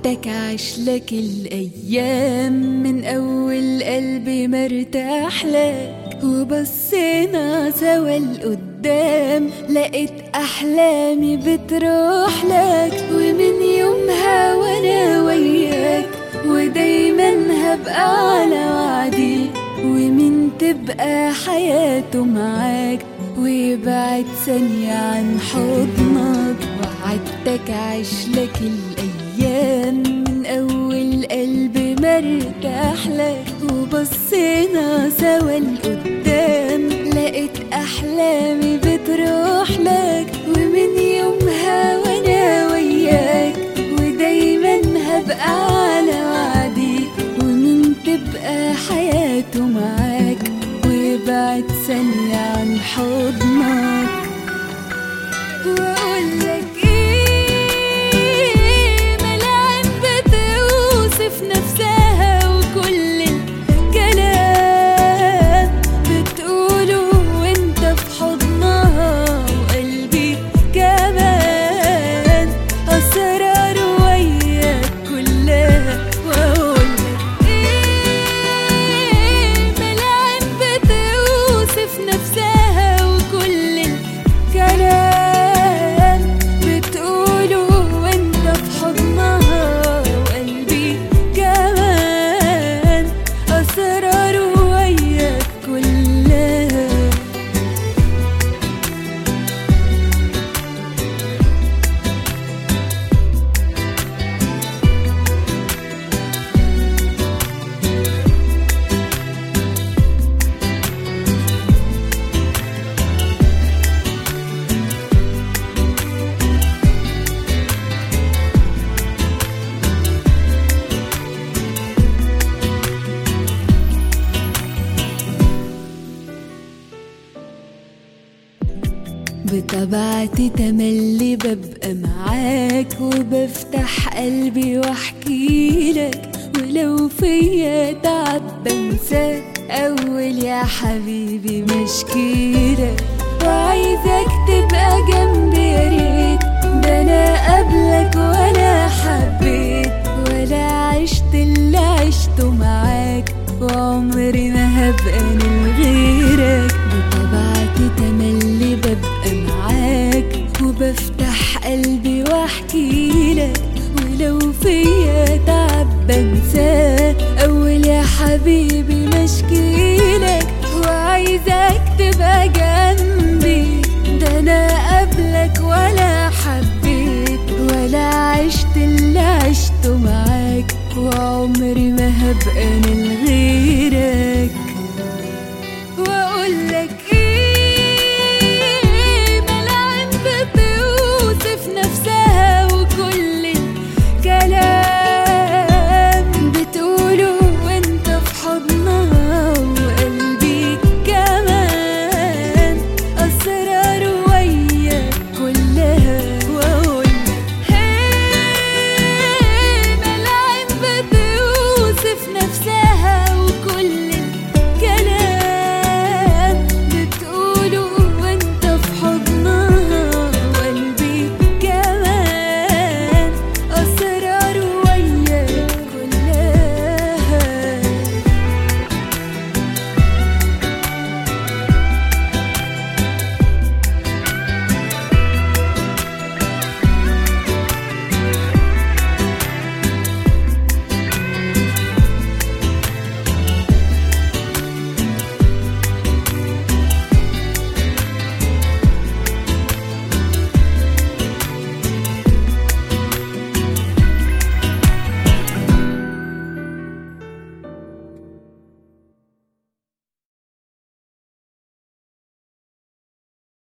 وعدتك عشلك الأيام من أول قلبي مرتاح لك، وبصينا سوا لقدام لقيت أحلامي بتروح لك، ومن يومها وأنا وياك ودايما هبقى على وعدي، ومين تبقى حياته معاك ويبعد ثانية عن حضنك. وعدتك عشلك الأيام من أول قلبي مرتاح لك، وبصينا سوا لقدام لقيت أحلامي بتروح لك، ومن يومها وأنا وياك ودايما هبقى على وعدي، ومين تبقى حياته معاك ويبعد ثانية عن حضنك. وأقولك إيه ملعن بتوصف نفسها وكل الكلام بتقوله وانت في حضنها، وقلبي كمان أسرار وياك كلها. وأقولك إيه ملعن بتوصف نفسها وكل الكلام بتقوله وانت في حضنها، وقلبي كمان أسرار وياك كلها. بطبيعتي تملي ببقى معاك، وبفتح قلبي واحكي لك، ولو فيا تعب بنساك اول يا حبيبي مشكيلك. وعايزك تبقى جنبي يا ريت، ده انا قبلك ولا حبيت ولا عشت اللي عشته معاك، وعمري ما هبقى من غيرك. بطبيعتي تملي ببقى معاك، وبفتح قلبي واحكي لك، ولو فيا تعب بنساه اول يا حبيبي مشكيلك. وعايزك تبقى جنبي، ده انا قبلك ولا حبيت ولا عشت اللي عشته معاك، وعمري ما هبقى من غيرك. واقولك